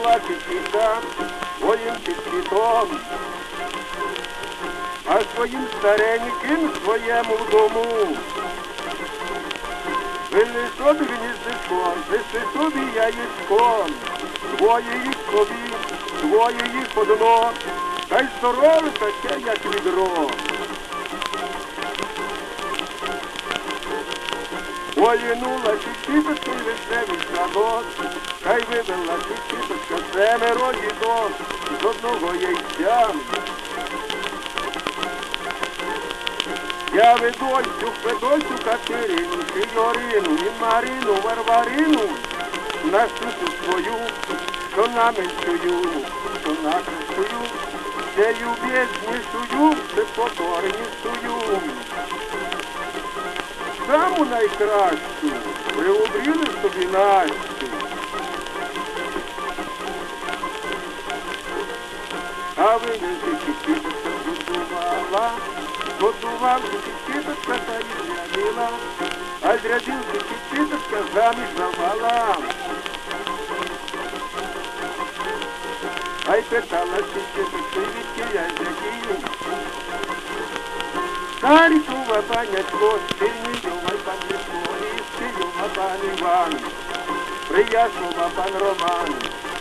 бачить віка своїм підкітом, а своїм стареньким своєму дому. Винни собі гніздечко, неси собі яєчко, двоє їх собі, двоє їх одно, та й здорове таке, як відро. Полінула чіпчіпочка й вишневий садок, та й вивела чіпчіпочка 7 діток з одного яйця. Я Ведосю, Катерину, Фігорину, і Марину, Варварину, на штуку свою, що наменшую, що накрещую, це любезнішую, це покорнішую. Саму найкращу приобріли собі Настю. А ви не чіпчіпочка готував чіпчіпочка та й зрядила, а зрядився чіпчіпочка заміж завала. А й питала чіпчіпочка, відки я зрядію. Старикова панячко, сильнійова пан Ліско, і стильова пан Іван, Прияснова пан Роман.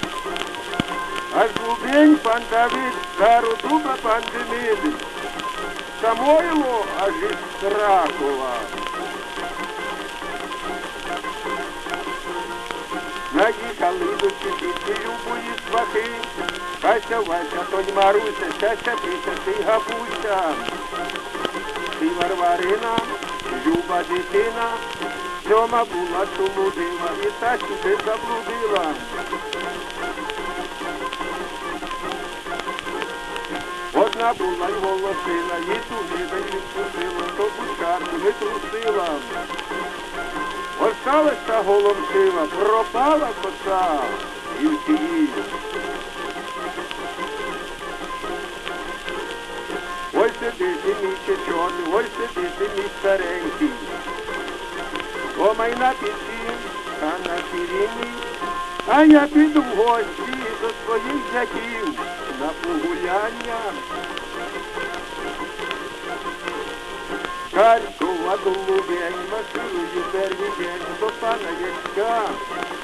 Аж Лубень пан Давид, Стародуба пан Демид, Самойло аж із Кракова. Наїхали до Чепіці любої свахи, Кася, Вася, Тонь, Маруся, Щастя, Пися, ти Гапуся. Ти Варварина, люба дитина, Сьома була сумудила, і та сюди заблудила. Одна була й волосина, їй туди не відпустила, то бучарку не трусила. Осталася голомшила, пропала коса і всі. Ой сидить і мій чорний, ой сидить і мій старенький. Омай на печі, а на сиріні, а я піду в гості до своїх зятів на погуляння. Харкова до Лубень, машиною перший день до пана Ячка.